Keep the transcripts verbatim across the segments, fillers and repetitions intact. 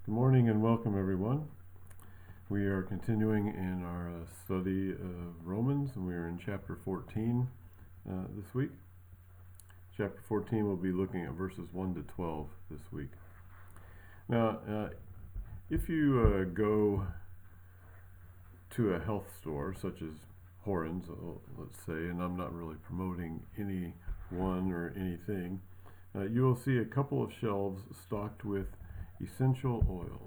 Good morning and welcome, everyone. We are continuing in our uh, study of Romans, and we are in chapter fourteen uh, this week. Chapter fourteen, we'll be looking at verses one to twelve this week. Now, uh, if you uh, go to a health store, such as Horan's, let's say, and I'm not really promoting any one or anything, uh, you will see a couple of shelves stocked with essential oils.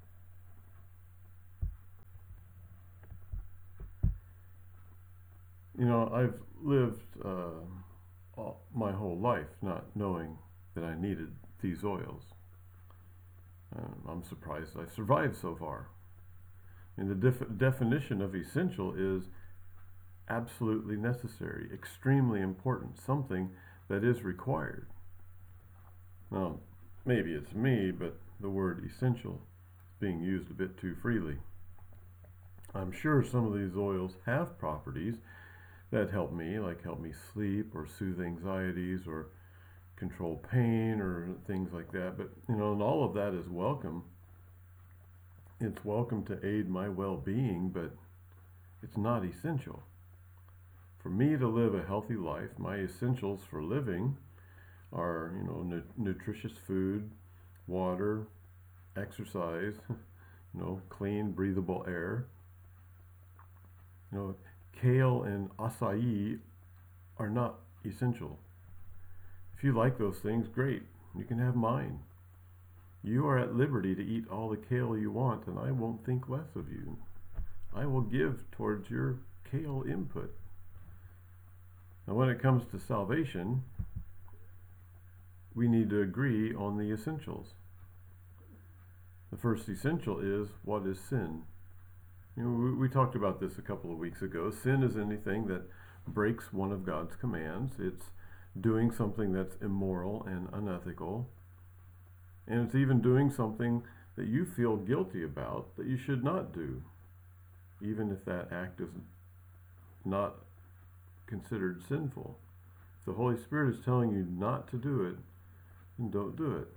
You know, I've lived uh, all, my whole life not knowing that I needed these oils. Um, I'm surprised I survived so far. And the def- definition of essential is absolutely necessary, extremely important, something that is required. Now, maybe it's me, but the word essential is being used a bit too freely. I'm sure some of these oils have properties that help me, like help me sleep or soothe anxieties or control pain or things like that. But, you know, and all of that is welcome. It's welcome to aid my well-being, but it's not essential. For me to live a healthy life, my essentials for living are, you know, nu- nutritious food, water, exercise, you know, clean, breathable air. You know, kale and acai are not essential. If you like those things, great. You can have mine. You are at liberty to eat all the kale you want, and I won't think less of you. I will give towards your kale input. Now, when it comes to salvation, we need to agree on the essentials. The first essential is, what is sin? You know, we, we talked about this a couple of weeks ago. Sin is anything that breaks one of God's commands. It's doing something that's immoral and unethical. And it's even doing something that you feel guilty about that you should not do, even if that act is not considered sinful. If the Holy Spirit is telling you not to do it, then don't do it.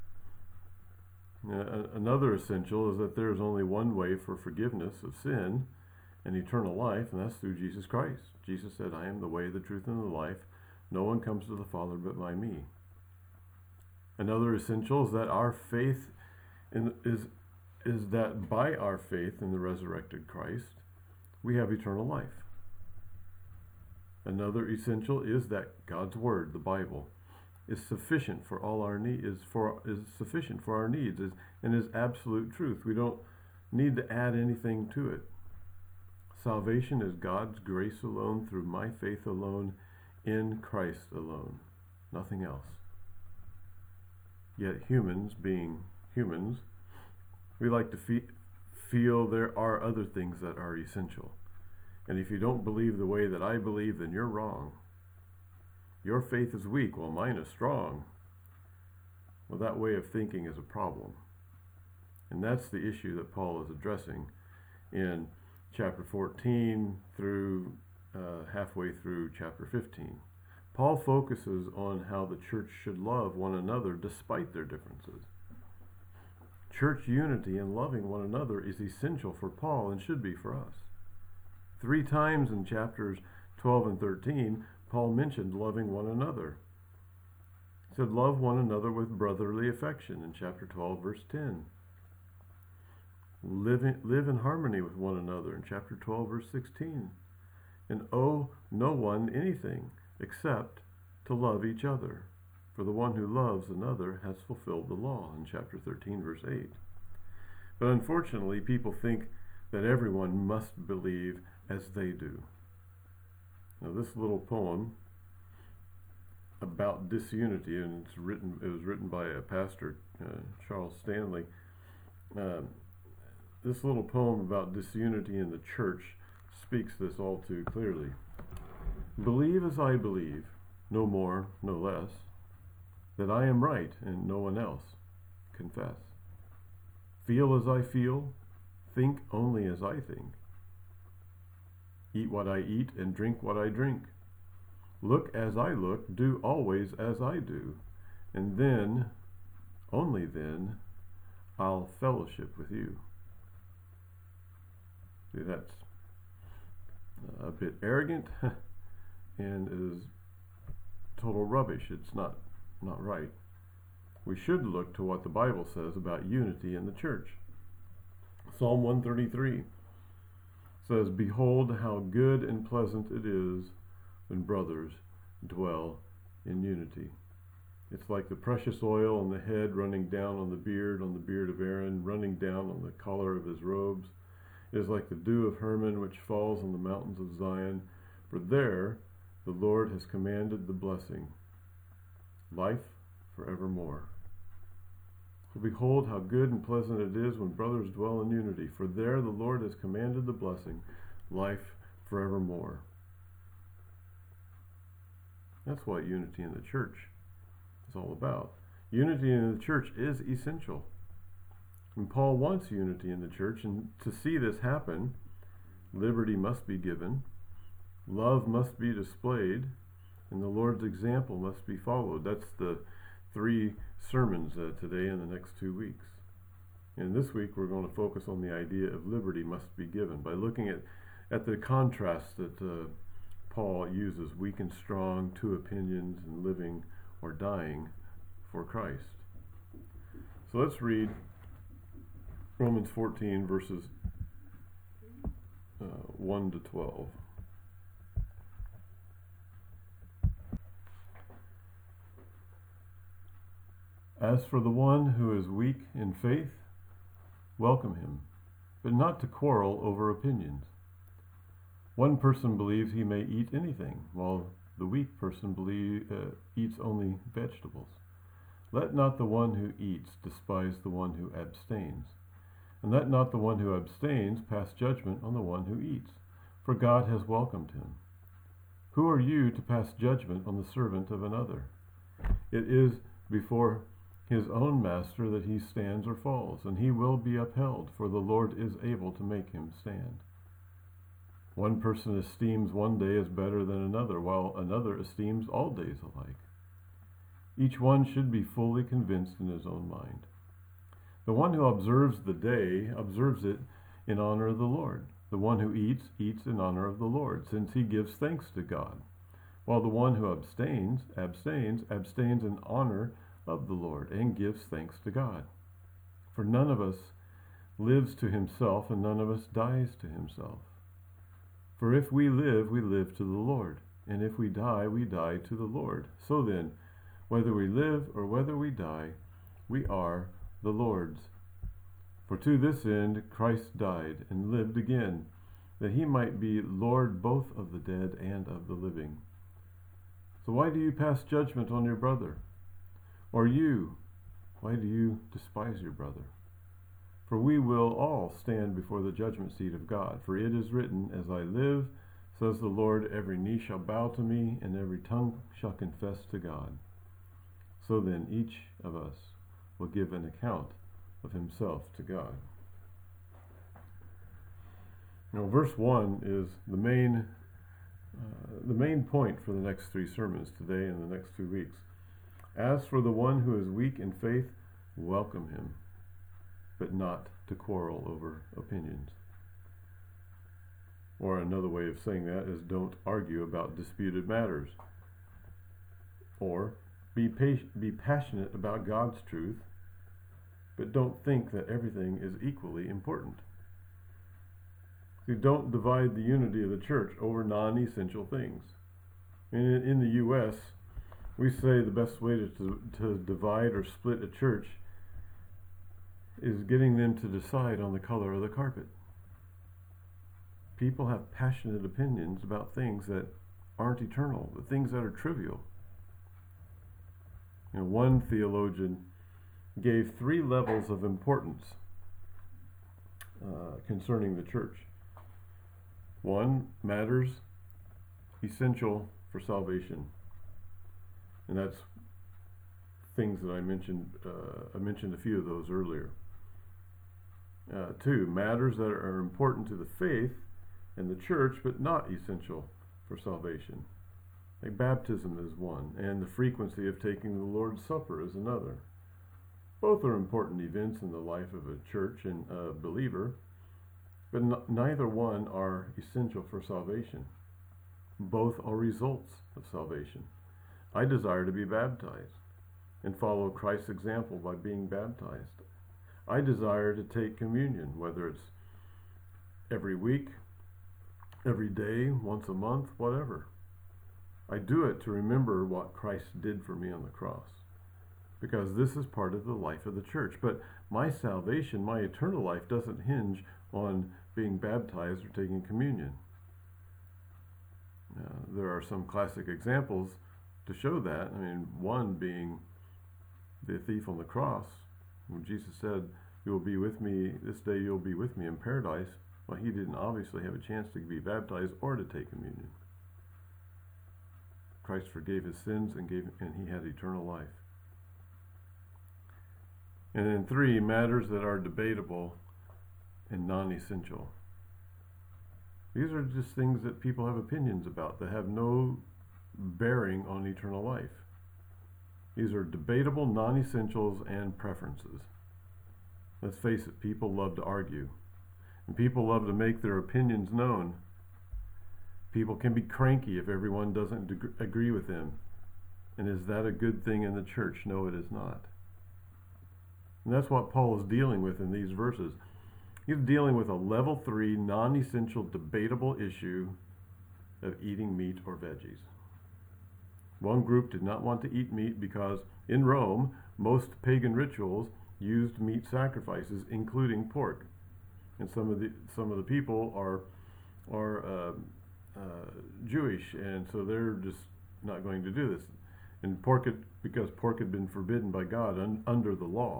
Uh, another essential is that there is only one way for forgiveness of sin and eternal life, and that's through Jesus Christ. Jesus said, I am the way, the truth, and the life. No one comes to the Father but by me. Another essential is that our faith in, is, is that by our faith in the resurrected Christ, we have eternal life. Another essential is that God's Word, the Bible, is sufficient for all our need is for is sufficient for our needs is and is absolute truth. We don't need to add anything to it. Salvation is God's grace alone, through my faith alone, in Christ alone, nothing else. Yet humans, being humans, we like to fe- feel there are other things that are essential. And if you don't believe the way that I believe, then you're wrong. Your faith is weak, while mine is strong. Well, that way of thinking is a problem. And that's the issue that Paul is addressing in chapter fourteen through uh, halfway through chapter fifteen. Paul focuses on how the church should love one another despite their differences. Church unity and loving one another is essential for Paul and should be for us. Three times in chapters twelve and thirteen, Paul mentioned loving one another. He said, love one another with brotherly affection in chapter twelve, verse ten. Live in, live in harmony with one another in chapter twelve, verse sixteen. And owe no one anything except to love each other. For the one who loves another has fulfilled the law in chapter thirteen, verse eight. But unfortunately, people think that everyone must believe as they do. Now, this little poem about disunity, and it's written, it was written by a pastor, uh, Charles Stanley. Uh, this little poem about disunity in the church speaks this all too clearly. Believe as I believe, no more, no less, that I am right and no one else. Confess. Feel as I feel, think only as I think. Eat what I eat and drink what I drink. Look as I look, do always as I do. And then, only then, I'll fellowship with you. See, that's a bit arrogant and is total rubbish. It's not, not right. We should look to what the Bible says about unity in the church. Psalm one thirty-three says, "Behold how good and pleasant it is when brothers dwell in unity." It's like the precious oil on the head running down on the beard, on the beard of Aaron, running down on the collar of his robes. It is like the dew of Hermon which falls on the mountains of Zion. For there the Lord has commanded the blessing, life forevermore. So behold how good and pleasant it is when brothers dwell in unity. For there the Lord has commanded the blessing, life forevermore. That's what unity in the church is all about. Unity in the church is essential. And Paul wants unity in the church, and to see this happen, liberty must be given, love must be displayed, and the Lord's example must be followed. That's the three sermons uh, today and the next two weeks. And this week we're going to focus on the idea of liberty must be given by looking at, at the contrast that uh, Paul uses, weak and strong, two opinions, and living or dying for Christ. So let's read Romans fourteen, verses uh, one to twelve. As for the one who is weak in faith, welcome him, but not to quarrel over opinions. One person believes he may eat anything, while the weak person believe, uh, eats only vegetables. Let not the one who eats despise the one who abstains, and let not the one who abstains pass judgment on the one who eats, for God has welcomed him. Who are you to pass judgment on the servant of another? It is before his own master that he stands or falls, and he will be upheld, for the Lord is able to make him stand. One person esteems one day as better than another, while another esteems all days alike. Each one should be fully convinced in his own mind. The one who observes the day observes it in honor of the Lord. The one who eats, eats in honor of the Lord, since he gives thanks to God. While the one who abstains, abstains, abstains in honor of the Lord, and gives thanks to God. For none of us lives to himself, and none of us dies to himself. For if we live, we live to the Lord, and if we die, we die to the Lord. So then, whether we live or whether we die, we are the Lord's. For to this end Christ died and lived again, that he might be Lord both of the dead and of the living. So why do you pass judgment on your brother? Or you, why do you despise your brother? For we will all stand before the judgment seat of God. For it is written, As I live, says the Lord, every knee shall bow to me, and every tongue shall confess to God. So then each of us will give an account of himself to God. Now, verse one is the main, uh, the main point for the next three sermons today and the next two weeks. As for the one who is weak in faith, welcome him, but not to quarrel over opinions. Or another way of saying that is, don't argue about disputed matters. Or be patient, be passionate about God's truth, but don't think that everything is equally important. You don't divide the unity of the church over non-essential things. In, in the U S, we say the best way to, to, to divide or split a church is getting them to decide on the color of the carpet. People have passionate opinions about things that aren't eternal, but things that are trivial. You know, one theologian gave three levels of importance uh, concerning the church. One, matters essential for salvation. And that's things that I mentioned. Uh, I mentioned a few of those earlier. Uh, two, matters that are important to the faith and the church, but not essential for salvation. Like baptism is one, and the frequency of taking the Lord's Supper is another. Both are important events in the life of a church and a believer, but n- neither one are essential for salvation. Both are results of salvation. I desire to be baptized and follow Christ's example by being baptized. I desire to take communion, whether it's every week, every day, once a month, whatever. I do it to remember what Christ did for me on the cross, because this is part of the life of the church. But my salvation, my eternal life, doesn't hinge on being baptized or taking communion. Uh, there are some classic examples to show that. I mean, one being the thief on the cross, when Jesus said, "You will be with me this day, you'll be with me in paradise." Well, he didn't obviously have a chance to be baptized or to take communion. Christ forgave his sins and gave, and he had eternal life. And then three, matters that are debatable and non-essential. These are just things that people have opinions about that have no bearing on eternal life. These are debatable non-essentials and preferences. Let's face it, people love to argue, and people love to make their opinions known. People can be cranky if everyone doesn't deg- agree with them. And is that a good thing in the church? No, it is not. And that's what Paul is dealing with in these verses. He's dealing with a level three, non-essential, debatable issue of eating meat or veggies. One group did not want to eat meat because in Rome, most pagan rituals used meat sacrifices, including pork. And some of the some of the people are are uh, uh, Jewish, and so they're just not going to do this. And pork had, because pork had been forbidden by God un, under the law.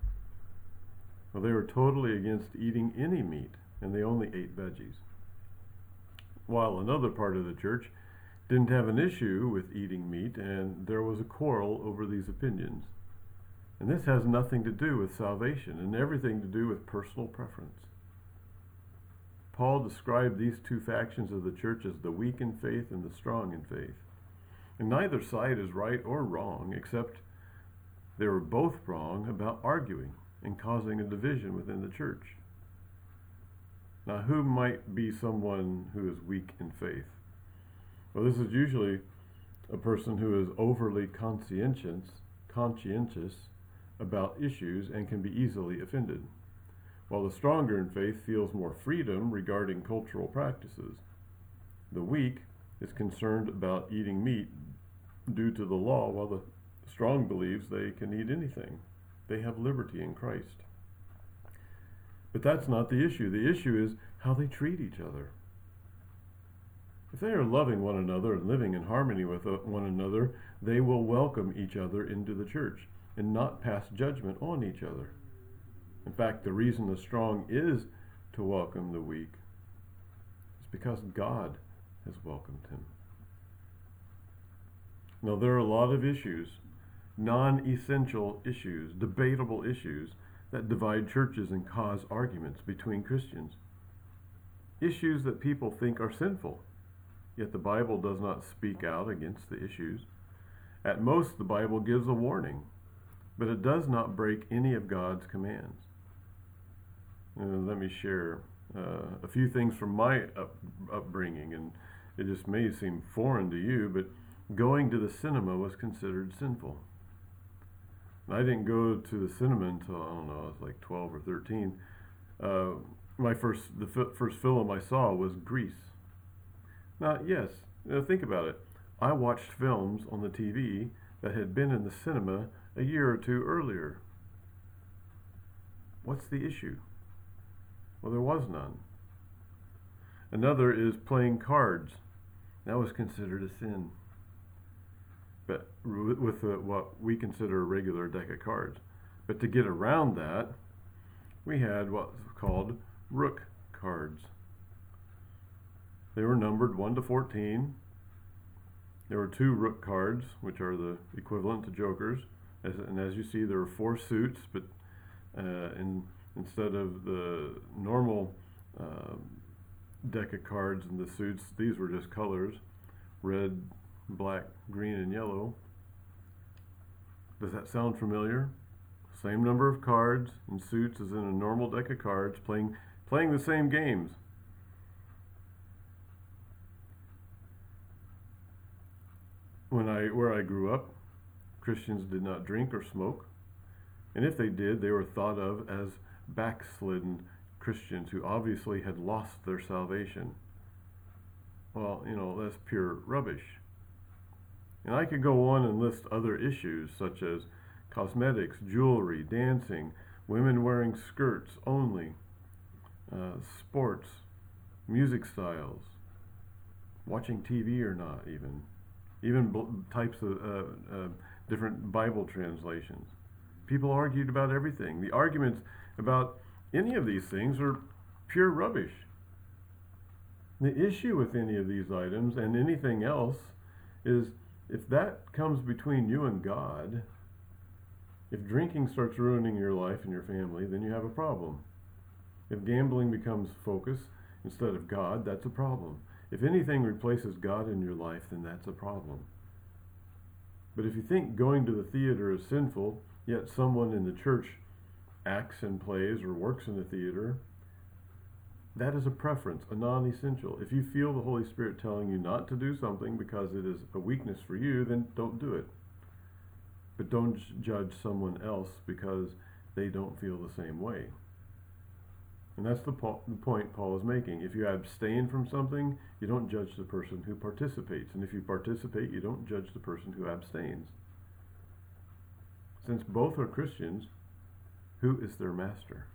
Well, they were totally against eating any meat, and they only ate veggies. While another part of the church didn't have an issue with eating meat, and there was a quarrel over these opinions. And this has nothing to do with salvation and everything to do with personal preference. Paul described these two factions of the church as the weak in faith and the strong in faith. And neither side is right or wrong, except they were both wrong about arguing and causing a division within the church. Now, who might be someone who is weak in faith? Well, this is usually a person who is overly conscientious, conscientious about issues and can be easily offended, while the stronger in faith feels more freedom regarding cultural practices. The weak is concerned about eating meat due to the law, while the strong believes they can eat anything. They have liberty in Christ. But that's not the issue. The issue is how they treat each other. If they are loving one another and living in harmony with one another, they will welcome each other into the church and not pass judgment on each other. In fact, the reason the strong is to welcome the weak is because God has welcomed him. Now, there are a lot of issues, non-essential issues, debatable issues, that divide churches and cause arguments between Christians. Issues that people think are sinful, yet the Bible does not speak out against the issues. At most, the Bible gives a warning, but it does not break any of God's commands. And let me share uh, a few things from my up, upbringing, and it just may seem foreign to you, but going to the cinema was considered sinful. And I didn't go to the cinema until, I don't know, I was like twelve or thirteen. Uh, my first, the f- first film I saw was Grease. Now, yes, you know, think about it. I watched films on the T V that had been in the cinema a year or two earlier. What's the issue? Well, there was none. Another is playing cards. That was considered a sin, but with a, what we consider a regular deck of cards. But to get around that, we had what's called rook cards. They were numbered one to fourteen. There were two rook cards, which are the equivalent to jokers. As, and as you see, there were four suits, but uh, in, instead of the normal uh, deck of cards and the suits, these were just colors: red, black, green, and yellow. Does that sound familiar? same number of cards and suits as in a normal deck of cards, playing playing the same games. When I where I grew up, Christians did not drink or smoke, and if they did, they were thought of as backslidden Christians who obviously had lost their salvation. Well, you know, that's pure rubbish. And I could go on and list other issues such as cosmetics, jewelry, dancing, women wearing skirts only, uh, sports, music styles, watching T V or not even, even bl- types of uh, uh, different Bible translations. People argued about everything. The arguments about any of these things are pure rubbish. The issue with any of these items and anything else is if that comes between you and God, if drinking starts ruining your life and your family, then you have a problem. If gambling becomes focus instead of God, that's a problem. If anything replaces God in your life, then that's a problem. But if you think going to the theater is sinful, yet someone in the church acts and plays or works in the theater, that is a preference, a non-essential. If you feel the Holy Spirit telling you not to do something because it is a weakness for you, then don't do it. But don't judge someone else because they don't feel the same way. And that's the, po- the point Paul is making. If you abstain from something, you don't judge the person who participates. And if you participate, you don't judge the person who abstains. Since both are Christians, who is their master?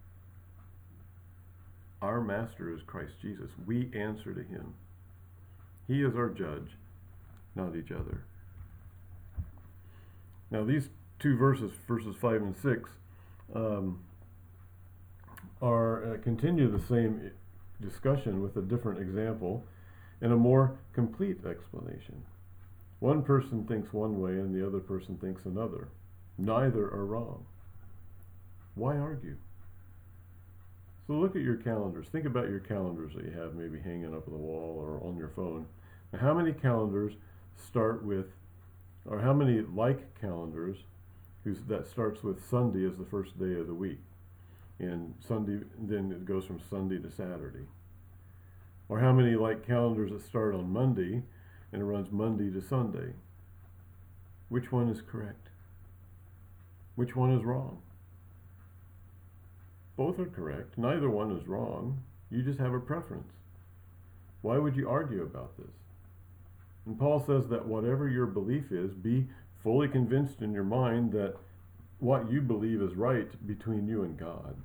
Our master is Christ Jesus. We answer to him. He is our judge, not each other. Now these two verses, verses five and six, um, are uh, continue the same discussion with a different example and a more complete explanation. One person thinks one way and the other person thinks another. Neither are wrong. Why argue? So look at your calendars. Think about your calendars that you have maybe hanging up on the wall or on your phone. Now, how many calendars start with, or how many like calendars who's, that starts with Sunday as the first day of the week? And Sunday, then it goes from Sunday to Saturday. Or how many like calendars that start on Monday and it runs Monday to Sunday? Which one is correct? Which one is wrong? Both are correct. Neither one is wrong. You just have a preference. Why would you argue about this? And Paul says that whatever your belief is, be fully convinced in your mind that what you believe is right between you and God.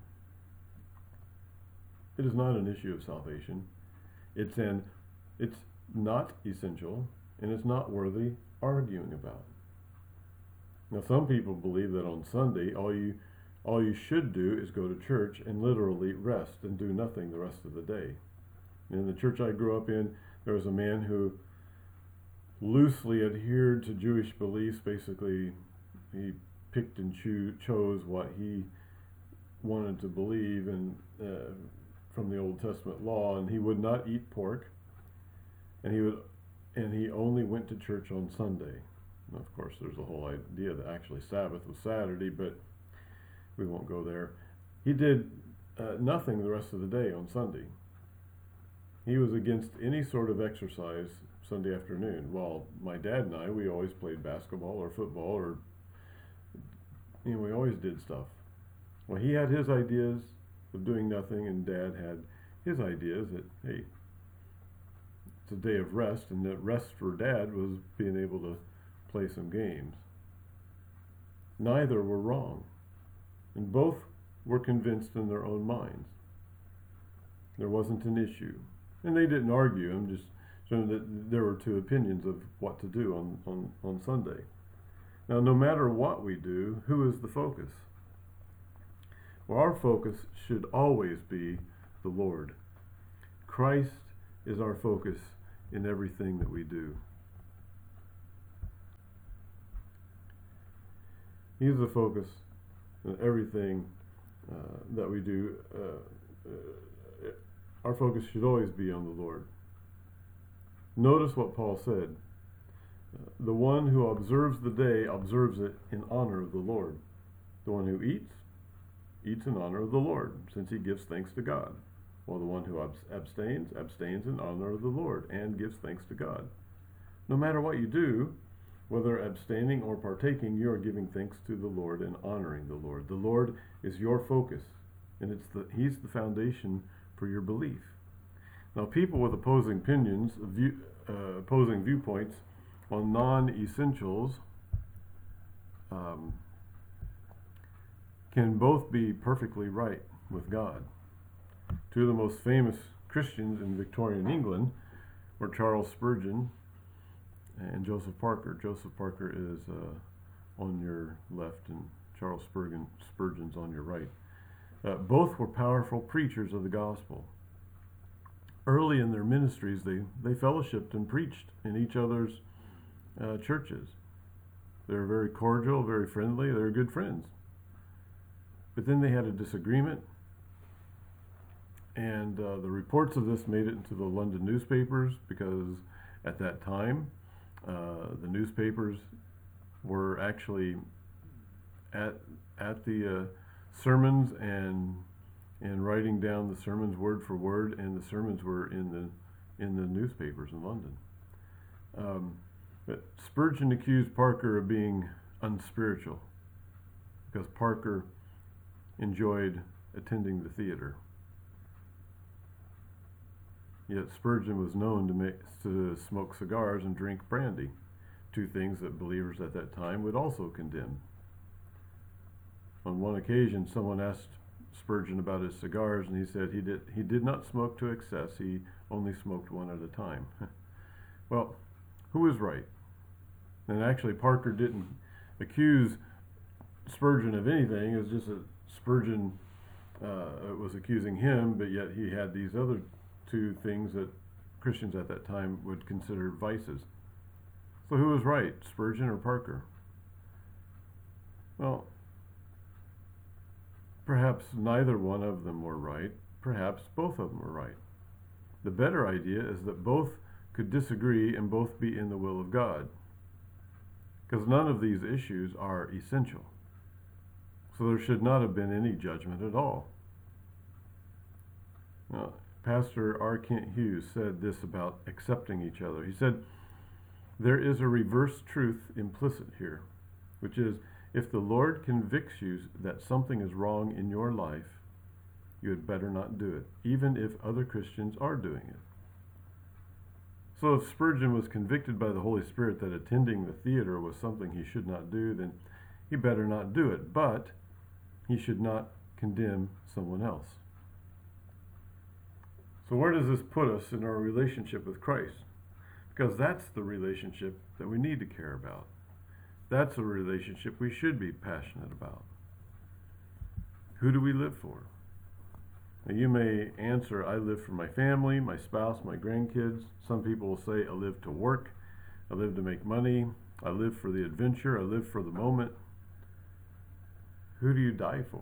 It is not an issue of salvation. It's an, it's not essential, and it's not worthy arguing about. Now, some people believe that on Sunday, all you all you should do is go to church and literally rest and do nothing the rest of the day. In the church I grew up in, there was a man who loosely adhered to Jewish beliefs. Basically, he picked and cho- chose what he wanted to believe in, uh, from the Old Testament law, and he would not eat pork, and he would, and he only went to church on Sunday. Now, of course, there's a whole idea that actually Sabbath was Saturday, but we won't go there. He did uh, nothing the rest of the day on Sunday. He was against any sort of exercise Sunday afternoon. While my dad and I, we always played basketball or football, or you know, we always did stuff. Well, he had his ideas of doing nothing, and Dad had his ideas that, hey, it's a day of rest, and that rest for Dad was being able to play some games. Neither were wrong, and both were convinced in their own minds. There wasn't an issue, and they didn't argue. I'm just showing that there were two opinions of what to do on, on, on Sunday. Now, no matter what we do, who is the focus? Well, our focus should always be the Lord. Christ is our focus in everything that we do. He's the focus in everything uh, that we do. Uh, uh, our focus should always be on the Lord. Notice what Paul said. Uh, the one who observes the day observes it in honor of the Lord. The one who eats, eats in honor of the Lord, since he gives thanks to God, while the one who abstains, abstains in honor of the Lord, and gives thanks to God. No matter what you do, whether abstaining or partaking, you are giving thanks to the Lord and honoring the Lord. The Lord is your focus, and it's the, he's the foundation for your belief. Now, people with opposing opinions, view, uh, opposing viewpoints on non-essentials um, can both be perfectly right with God. Two of the most famous Christians in Victorian England were Charles Spurgeon and Joseph Parker. Joseph Parker is uh, on your left, and Charles Spurgeon, Spurgeon's on your right. Uh, both were powerful preachers of the gospel. Early in their ministries, they, they fellowshipped and preached in each other's uh, churches. They were very cordial, very friendly. They were good friends. But then they had a disagreement, and uh, the reports of this made it into the London newspapers, because at that time, uh, the newspapers were actually at at the uh, sermons and and writing down the sermons word for word, and the sermons were in the in the newspapers in London. Um, but Spurgeon accused Parker of being unspiritual because Parker enjoyed attending the theater. Yet Spurgeon was known to, make, to smoke cigars and drink brandy, two things that believers at that time would also condemn. On one occasion, someone asked Spurgeon about his cigars, and he said he did he did not smoke to excess. He only smoked one at a time. Well, who was right? And actually, Parker didn't accuse Spurgeon of anything. It was just that Spurgeon uh, was accusing him, but yet he had these other two things that Christians at that time would consider vices. So who was right, Spurgeon or Parker? Well, perhaps neither one of them were right. Perhaps both of them were right. The better idea is that both could disagree and both be in the will of God, because none of these issues are essential. So there should not have been any judgment at all. Now, Pastor R. Kent Hughes said this about accepting each other. He said, "There is a reverse truth implicit here, which is, if the Lord convicts you that something is wrong in your life, you had better not do it, even if other Christians are doing it." So if Spurgeon was convicted by the Holy Spirit that attending the theater was something he should not do, then he better not do it, but he should not condemn someone else. So where does this put us in our relationship with Christ? Because that's the relationship that we need to care about. That's a relationship we should be passionate about. Who do we live for? Now, you may answer, I live for my family, my spouse, my grandkids. Some people will say, I live to work, I live to make money, I live for the adventure, I live for the moment. Who do you die for?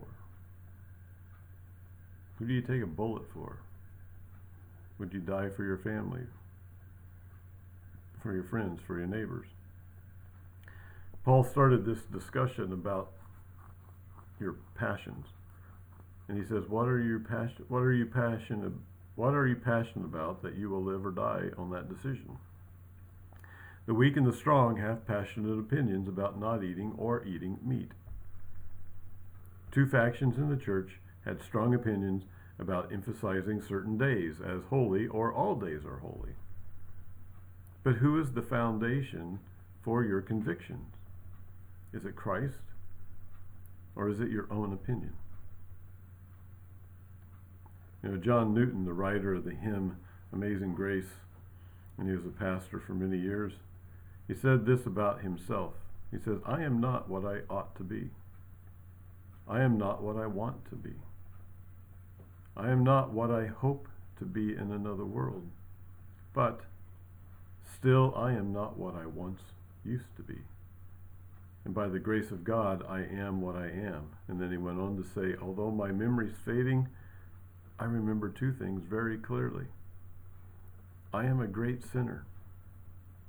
Who do you take a bullet for? Would you die for your family, for your friends, for your neighbors? Paul started this discussion about your passions. And he says, what are you passion what are you passionate what are you passionate about that you will live or die on that decision? The weak and the strong have passionate opinions about not eating or eating meat. Two factions in the church had strong opinions about emphasizing certain days as holy, or all days are holy. But who is the foundation for your convictions? Is it Christ, or is it your own opinion? You know, John Newton, the writer of the hymn Amazing Grace, and he was a pastor for many years, he said this about himself. He says, I am not what I ought to be. I am not what I want to be. I am not what I hope to be in another world. But still I am not what I once used to be. And by the grace of God, I am what I am. And then he went on to say, although my memory's fading, I remember two things very clearly. I am a great sinner,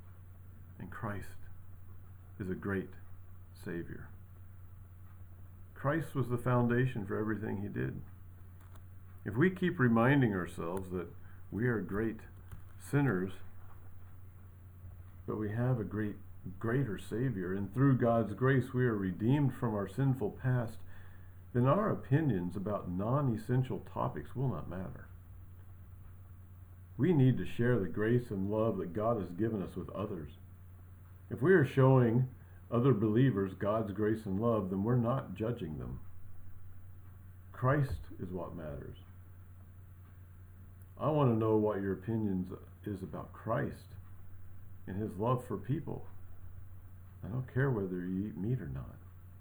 and Christ is a great Savior. Christ was the foundation for everything he did. If we keep reminding ourselves that we are great sinners, but we have a great, greater Savior, and through God's grace we are redeemed from our sinful past, then our opinions about non-essential topics will not matter. We need to share the grace and love that God has given us with others. If we are showing other believers God's grace and love, then we're not judging them. Christ is what matters. I want to know what your opinions is about Christ and his love for people. I don't care whether you eat meat or not.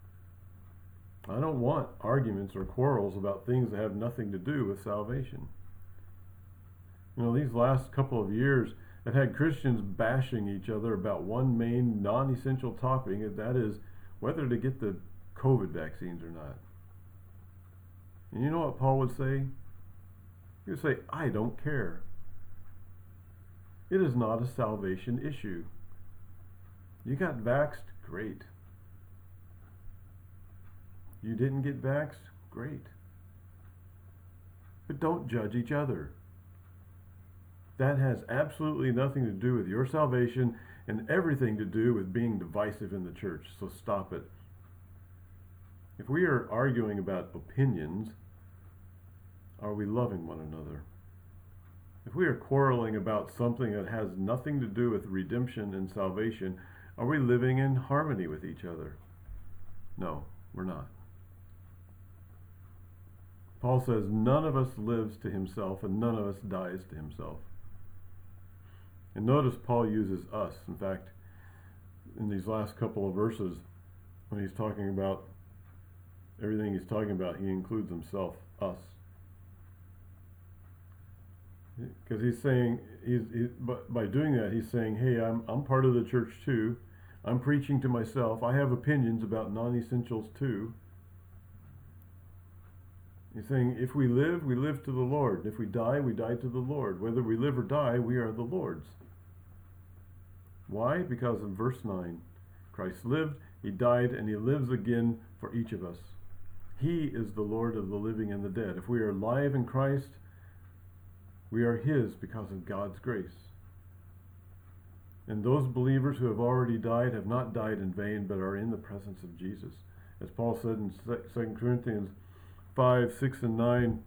I don't want arguments or quarrels about things that have nothing to do with salvation. You know, these last couple of years have had Christians bashing each other about one main non-essential topic, and that is whether to get the COVID vaccines or not. And you know what Paul would say? He would say, I don't care. It is not a salvation issue. You got vaxxed? Great. You didn't get vaxxed? Great. But don't judge each other. That has absolutely nothing to do with your salvation and everything to do with being divisive in the church. So stop it. If we are arguing about opinions, are we loving one another? If we are quarreling about something that has nothing to do with redemption and salvation, are we living in harmony with each other? No, we're not. Paul says none of us lives to himself and none of us dies to himself. And notice Paul uses us. In fact, in these last couple of verses, when he's talking about everything he's talking about, he includes himself, us. Because he's saying, he's, he, but by doing that, he's saying, hey, I'm, I'm part of the church too. I'm preaching to myself. I have opinions about non-essentials too. He's saying, if we live, we live to the Lord. If we die, we die to the Lord. Whether we live or die, we are the Lord's. Why? Because in verse nine, Christ lived, he died, and he lives again for each of us. He is the Lord of the living and the dead. If we are alive in Christ, we are his because of God's grace. And those believers who have already died have not died in vain, but are in the presence of Jesus. As Paul said in Second Corinthians five, six, and nine,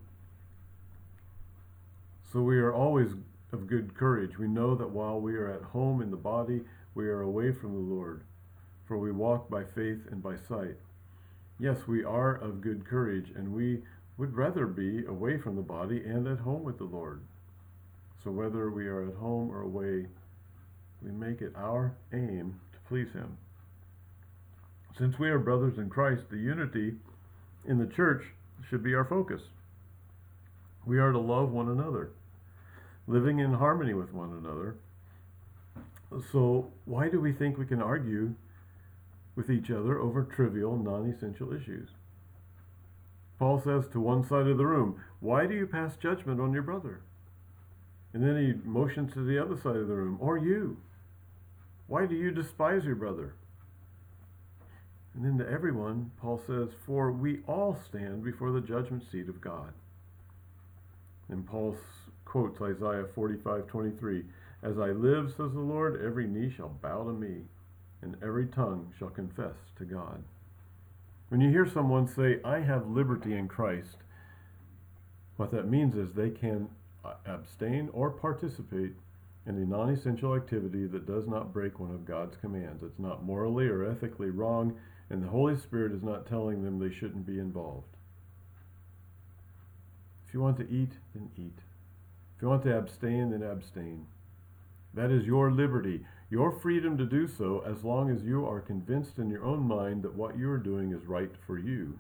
so we are always of good courage. We know that while we are at home in the body, we are away from the Lord, for we walk by faith and by sight. Yes, we are of good courage, and we would rather be away from the body and at home with the Lord. So whether we are at home or away, we make it our aim to please him. Since we are brothers in Christ, the unity in the church should be our focus. We are to love one another, living in harmony with one another. So why do we think we can argue with each other over trivial, non-essential issues? Paul says to one side of the room, why do you pass judgment on your brother? And then he motions to the other side of the room, or you. Why do you despise your brother? And then to everyone, Paul says, for we all stand before the judgment seat of God. And Paul quotes Isaiah forty-five twenty-three, as I live, says the Lord, every knee shall bow to me, and every tongue shall confess to God. When you hear someone say, I have liberty in Christ, what that means is they can abstain or participate in a non-essential activity that does not break one of God's commands. It's not morally or ethically wrong, and the Holy Spirit is not telling them they shouldn't be involved. If you want to eat, then eat. If you want to abstain, then abstain. That is your liberty, your freedom to do so, as long as you are convinced in your own mind that what you are doing is right for you.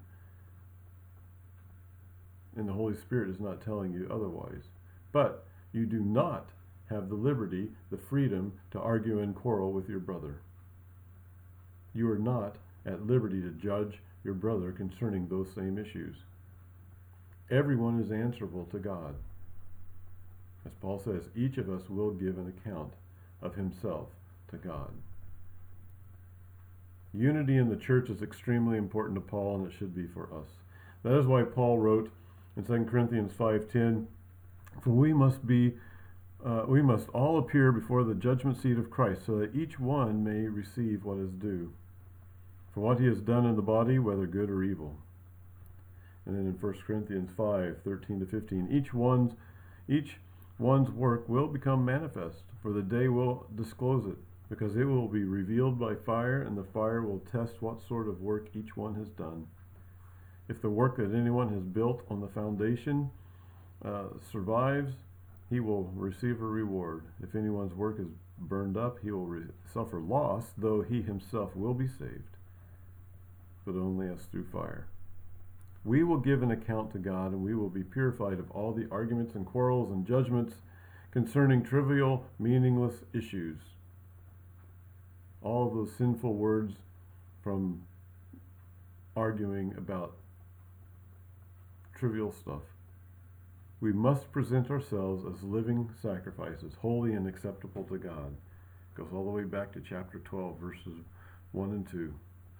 And the Holy Spirit is not telling you otherwise. But you do not have the liberty, the freedom to argue and quarrel with your brother. You are not at liberty to judge your brother concerning those same issues. Everyone is answerable to God. As Paul says, each of us will give an account of himself to God. Unity in the church is extremely important to Paul, and it should be for us. That is why Paul wrote in Second Corinthians five ten, "For we must be, uh, we must all appear before the judgment seat of Christ, so that each one may receive what is due, for what he has done in the body, whether good or evil." And then in First Corinthians five thirteen to fifteen, each one's each one's work will become manifest, for the day will disclose it, because it will be revealed by fire, and the fire will test what sort of work each one has done. If the work that anyone has built on the foundation uh, survives, he will receive a reward. If anyone's work is burned up, he will re- suffer loss, though he himself will be saved, but only as through fire. We will give an account to God, and we will be purified of all the arguments and quarrels and judgments concerning trivial, meaningless issues. All of those sinful words from arguing about trivial stuff. We must present ourselves as living sacrifices, holy and acceptable to God. It goes all the way back to chapter twelve, verses one and two.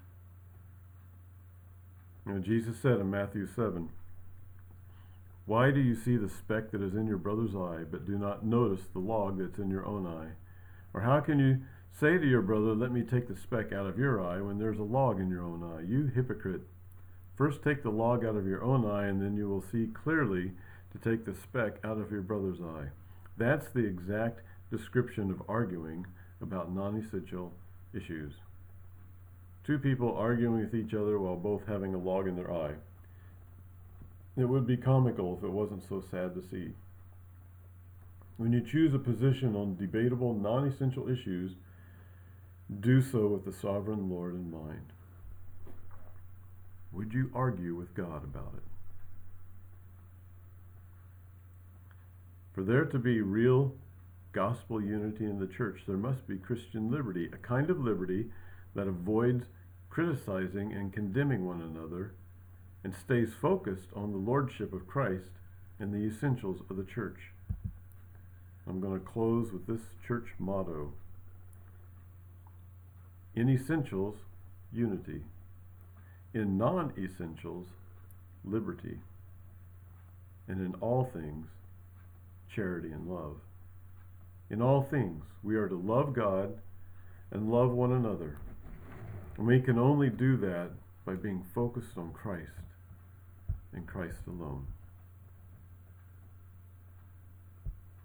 You know, Jesus said in Matthew seven, "Why do you see the speck that is in your brother's eye, but do not notice the log that's in your own eye? Or how can you say to your brother, 'Let me take the speck out of your eye,' when there's a log in your own eye? You hypocrite! First take the log out of your own eye, and then you will see clearly to take the speck out of your brother's eye." That's the exact description of arguing about non-essential issues. Two people arguing with each other while both having a log in their eye. It would be comical if it wasn't so sad to see. When you choose a position on debatable, non-essential issues, do so with the sovereign Lord in mind. Would you argue with God about it? For there to be real gospel unity in the church, there must be Christian liberty, a kind of liberty that avoids criticizing and condemning one another and stays focused on the lordship of Christ and the essentials of the church. I'm going to close with this church motto: in essentials, unity; in non-essentials, liberty; and in all things, charity and love. In all things, we are to love God and love one another. And we can only do that by being focused on Christ and Christ alone.